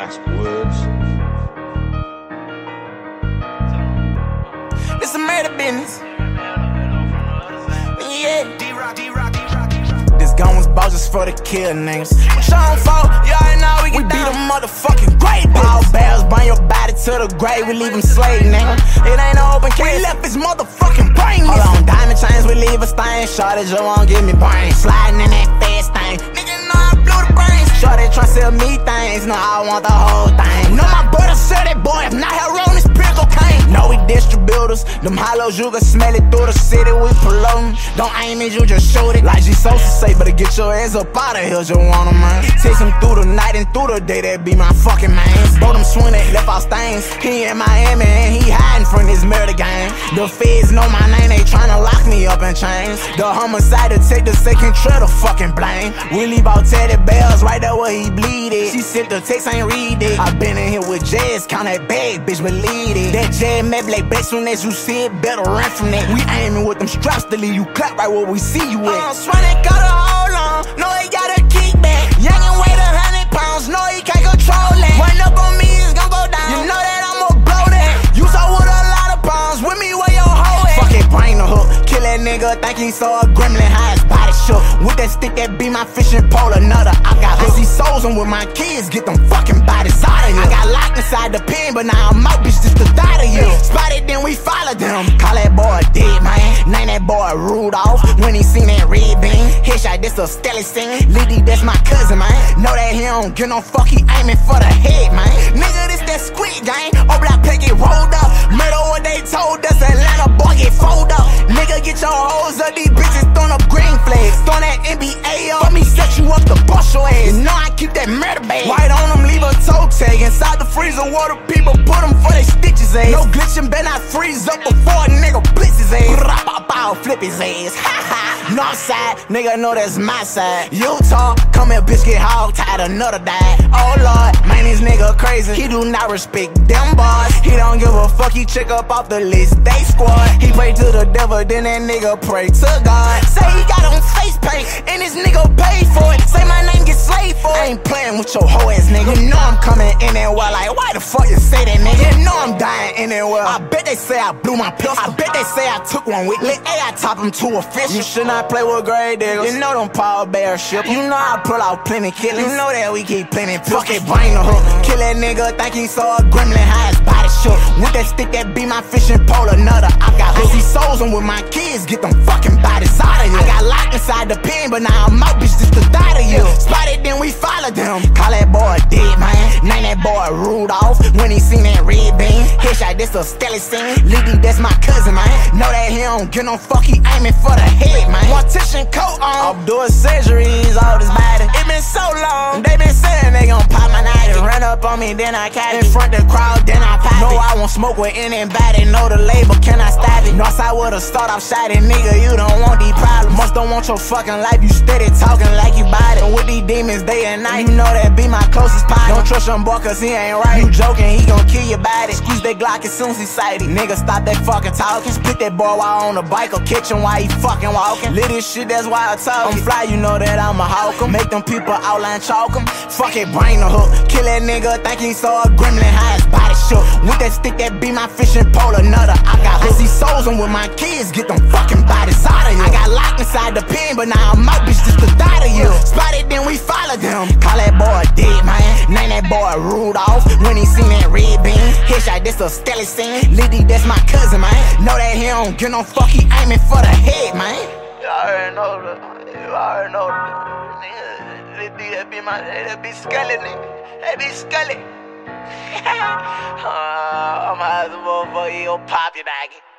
Classic Woods. It's a murder business. Yeah. This gun was bought just for the kill niggas. What y'all fault? You already know we beat them motherfucking great. All barrels, bring your body to the grave. We leave them slave, nigga. It ain't no open case. We left his motherfucking brain. Hold on, diamond chains, we leave a stain. Shorty just won't give me brains. Sliding in that fast thing. Nigga know I blew the brains. Shorty tryna sell me things. No, I want the whole thing. Know my brother said that boy. If not heroin, it's pure cocaine. No, we distributors. Them hollows, you can smell it through the city. We promoting. Don't aim it, you just shoot it. Like G Sosa say, better get your ass up out of here. Just want 'em, man. Text him through the night and through the day. That be my fucking man. Both them swing that left out stains. He in Miami and he hiding from this murder gang. The feds know my name. They tryna lock me up in chains. The homicide detective say control the fucking blame. We leave out Teddy Bears right there where he bleeded. She sent the text, ain't read it. I been in here with Jazz, count that bag, bitch, believe it. That Jazz map like back soon as you see it, better run from that. We aiming with them straps to leave you clap right where we see you at. Swing got a hold on, no he got a kickback. Young and weigh 100 pounds, no he can't control that. Run up on me, it's gon' go down. You know that I'ma blow that. You saw with a lot of pounds, with me where your hoe at. Fuck it, bring the hook, kill that nigga, think he saw a gremlin, how his body shook. With that stick that be my fishing pole, another I got hooked. See souls and with my kids, get them fucking bodies out of here. I got locked inside the pen, but now I'm out, bitch, just to die to you. Spotted, then we followed them. Call that boy dead, man. Name that boy Rudolph. When he seen that red beam, headshot, this a Skelly scene. Liddy, that's my cousin, man. Know that he don't get no fuck, he aiming for the head, man. Nigga, this that Squid Game. Oh, black pig get rolled up. Murder what they told us, Atlanta boy get fold up. Nigga, get your hoes up, these bitches throwing up green flags. Throwing that NBA up, me set you up to bust your ass. You know I keep that murder bag. White on them, leave a toe tag. Inside the freezer, water people put them for they stitches ass. No glitching, better not freeze up before a nigga blitz his ass. I'll flip his ass. Northside, nigga know that's my side. Utah, come here, bitch, get hog tied, another die. Oh Lord, man, this nigga crazy. He do not respect them boys. He don't give a fuck, he check up off the list. They squad. He pray to the devil, then that nigga pray to God. Say he got on face paint, and this nigga paid for it. Say my name get slaved for it. I ain't playing with your hoe ass nigga. You know I'm coming in there well, like, why the fuck you say that nigga? You know I'm dying in there well. I bet they say I blew my pistol. I bet they say I took one with me. Hey, I top him to a fish. You should not play with grave diggers. You know them Paul Bear ship. You know I pull out plenty killers. You know that we keep plenty pills. Fuck it, bring the hook. Kill that nigga, think he saw a gremlin, how his body shook. With that stick that be my fishing pole, another I got hooked. See souls and with my kids, get them fucking bodies out of here. I got locked inside the pen, but now I'm out, bitch, just to die to you. Spotted, then we followed them. Call that boy dead, man. Name that boy Rudolph. When he seen that red beam, headshot, this a Skelly scene. Liddy, that's my cousin, man. Know that he don't get no fuck, he aiming for the head, man. Mortician coat on, I'm doing surgeries, all this body. It been so long, they been saying they gon' pop my night. Run up on me, then I catch it. In front the crowd, then I pop it. No, I won't smoke with anybody. Know the label, can I stop it? Northside with a start off shot it, nigga, you don't want these problems. Must don't want your fucking life, you steady talking like you bout it. And with these demons day and night, you know that be my closest partner. Don't trust him boy, cause he ain't right. You joking, he gon' kill your body. Squeeze that Glock as soon as he sight it. Nigga, stop that fucking talking. Split that boy while on the bike or catch him while he fucking walking. Lit this shit, that's why I talk. I'm fly, you know that I'm a hawk 'em. Make them people outline chalk 'em. Fuck it, bring the hook. Kill that nigga, think he saw a gremlin, how his body shook. With that stick that be my fishing pole, another I got hooked. See souls and with my kids, get them fucking bodies out of here. I got locked inside the pen, but now I'm out, bitch, just to die to you. Spotted, then we followed them. Call that boy dead, man. Name that boy Rudolph. When he seen that red beam, headshot, this a Skelly scene. Liddy, that's my cousin, man. Know that he don't get no fuck, he aiming for the head, man. You already know that. You already know that. Liddy, that be Skelly, nigga. That be Skelly. I'm a motherfucker, you gon' pop your doggy.